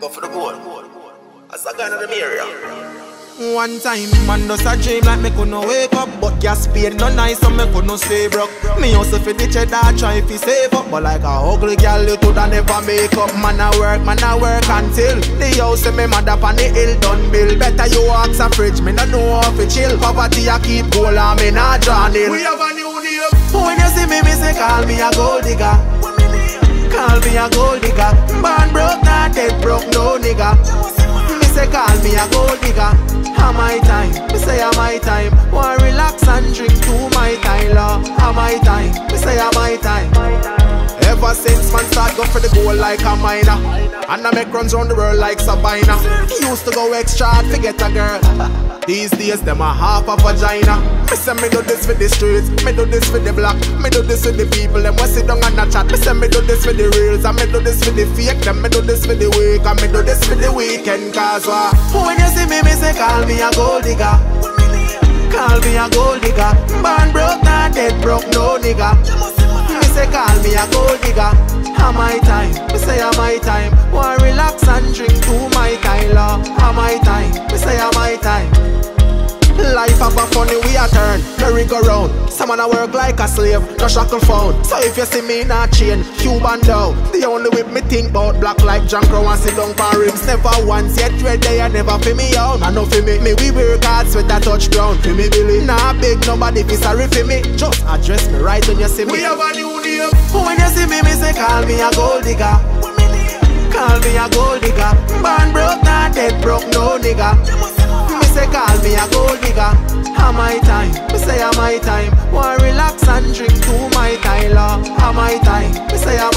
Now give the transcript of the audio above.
Go for the goal. As a guy in the area. One time, man does a dream like me couldn't wake up. But gas paid no nice so me couldn't stay broke. Me also for the cheddar try fi save up. But like a ugly girl you coulda never make up. Man a work until the house and me mother pan the hill done bill. Better you ask a fridge, me no know how fi chill. Poverty a keep goal and me not draw nil. We have a new name. When you see me say call me a gold digger. Call me a gold digger. Born broke, not dead broke, no nigga. Me say call me a gold digger. Have my time, me say have my time. Want relax and drink to my Tyler. Have my time, me say have my time. Ever since man start go for the goal like a miner, and I make runs round the world like Sabina. Used to go extra hard to get a girl. These days them a half a vagina. Me say me do this for the streets, me do this for the block, me do this for the people. Them want sit down and a chat. Me say me do this for the reals, and me do this for the fake. Them me do this for the week, and me do this for the weekend. Cause when you see me say call me a gold digger. Call me a gold digger. Born broke, not dead broke, no nigga. Me say call me a gold digger. Have my time, me say have my time. Want relax and drink to my Tyler. Have my time, me say have my time. Life have a funny we a turn, merry-go-round. Some man a work like a slave, no shackle found. So if you see me not chain, Cuban down. The only whip me think about black like John Crow and sit down for rims. Never once yet red day and never for me out. And no for me we work hard sweat a touch ground. For me Billy, nah big nobody be sorry for me. Just address me right when you see me. We have a new name. When you see me say call me a gold digger. Call me a gold digger. Born broke, not dead broke, no nigga. Me say call me a gold digger. Have my time, me say have my time. Want relax and drink to my Tyler. Have my time, me say have